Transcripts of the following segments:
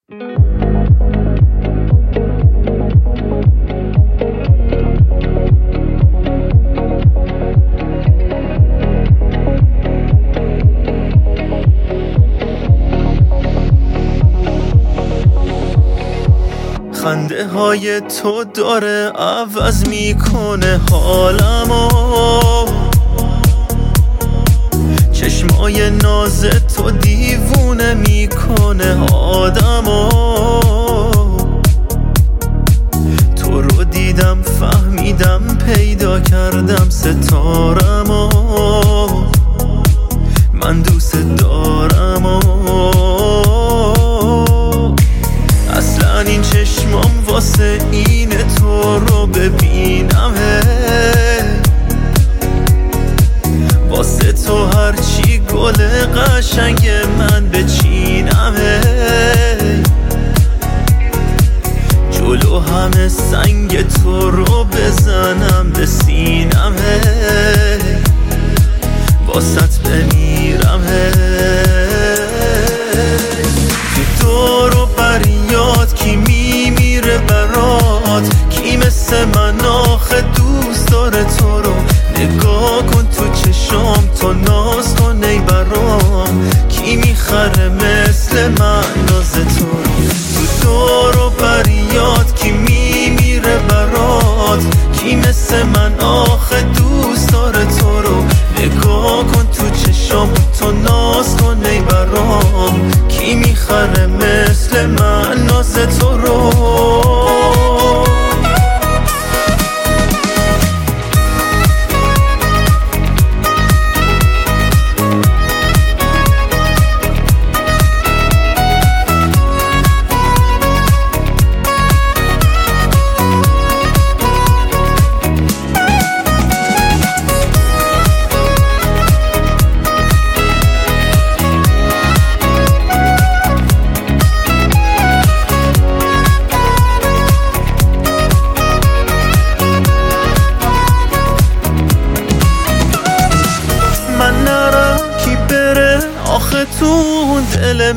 خنده های تو داره عوض میکنه حالمو، چشمای ناز تو دیوونه میکنه آدمو. تو رو دیدم فهمیدم پیدا کردم ستارمو، من دوست دارمو. اصلا این چشمام واسه اینه تو رو ببینمه، واسه تو هرچی گل قشنگ من بچینمه. جلو همه سنگ تو رو بزنم به سینمه، واسط بمیرمه. تو دور و بریاد کی میمیره برات، کی مثل من آخه دوست داره تو رو. نگاه کن تو چشام تو ناز کن ای برام، کی میخره مثل من ناز تو رو. تو دور و بریاد کی میمیره برات، کی مثل من آخه دوست داره تو رو. نگاه کن تو چشام تو ناز کن ای برام، کی میخره مثل من ناز تو رو. آخه تو دل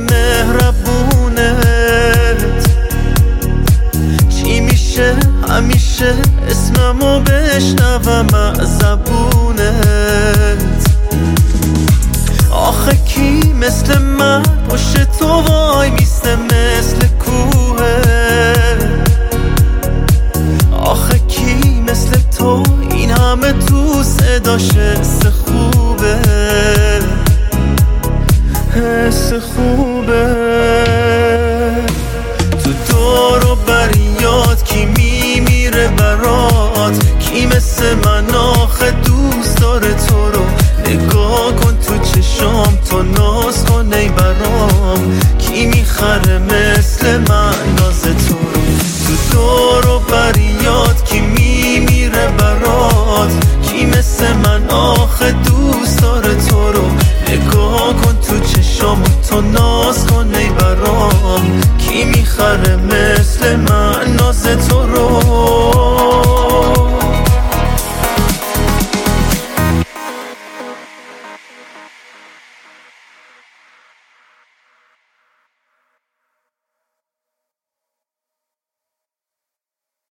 مهربونت چی میشه همیشه اسممو بشنوم از زبونت. آخه کی مثل من پشت تو وای میسته مثل کوه. آخه کی مثل تو این همه تو صداش حس خوبه، حس خوبه. تو دور و بریاد کی میمیره برات، کی مثل من آخه دوست داره تو رو. نگاه کن تو چشام تو ناز کن ای برام، کی میخره مثل من ناز تو رو. تو دور و بریاد کی میمیره برات، کی مثل من